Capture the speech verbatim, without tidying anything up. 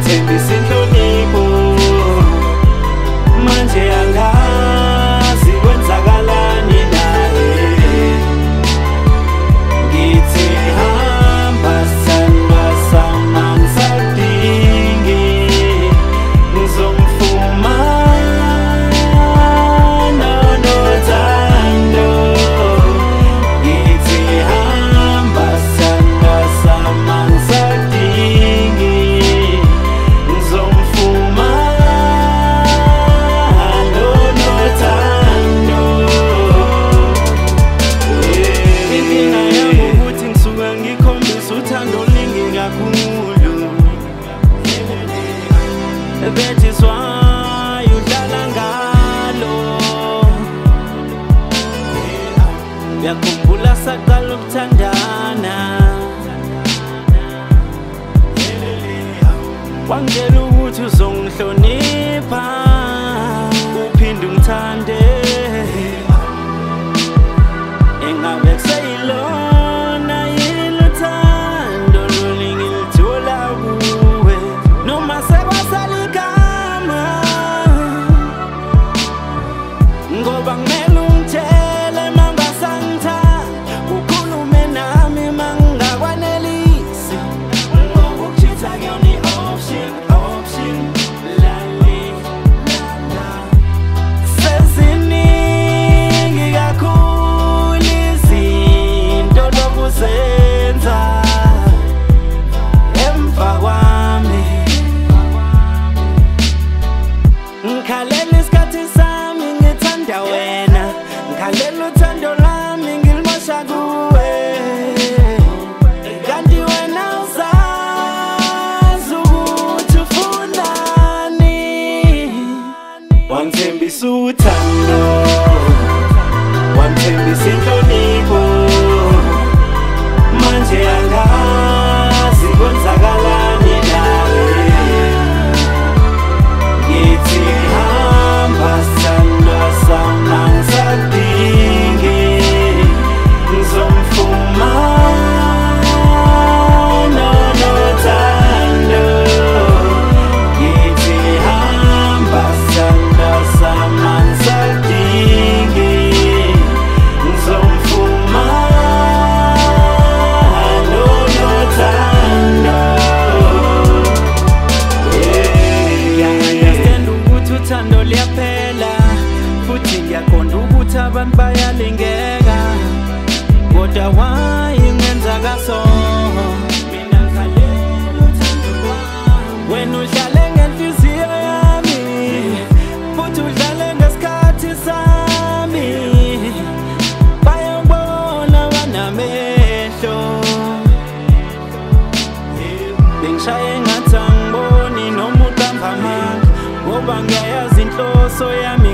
wangithembisa inhlonipho manje angazi kwenzakalani naye. Ngithi hamba sithandwa sami angisadingi, ngizomfumana nothando. Ngithi hamba sithandwa sami angisadingi, ngizomfumana nothando. Inkinga yami ukuthi ngisuka ngikhombisa uthando oluningi kakhulu. That is why udlala ngalo. Ngiyakhumbula saqala ukuthandana, wangitshela ukuthi uzongihlonipha uphinde ungithande. Engabe kuseyilona yini uthando oluningi ngilithola kuwe, noma sekwasala igama, ngoba kumele ungitshele mangasangithanda, ukhulume nami mangakwanelisi, ngoba ukuchitha kuyona i-option, option. Lale, lala. Seziningi kakhulu izinto lokuzenza emva kwami. Ngikhalela isikhathi sami ngithanda wena, ngikhalela uthando lami ngilimosha kuwe, kanti wena uzazi ukuthi ufunani. Wangithembisa uthando, wangithembisa inhlonipho manje angazi kwenzakalani nawe. Ngithi hamba sithandwa sami angisadingi, ngizomfumana nothando. Ngithi hamba sithandwa sami angisadingi, ngizomfumana nothando. Ngiyaunderstand ukuthi uthando liyaphela, futhi ngiyaqonda ukuthi abantu bayalingeka, kodwa why ungenza kaso? Mina ngikhalela uthando lwami, wena udlale ngenhliziyo yami, futhi udlale ngesikhathi sami. Bayabona banamehlo, bengishaye ngathi angiboni noma uqamba amanga, ngoba ngiyayazi inhloso yami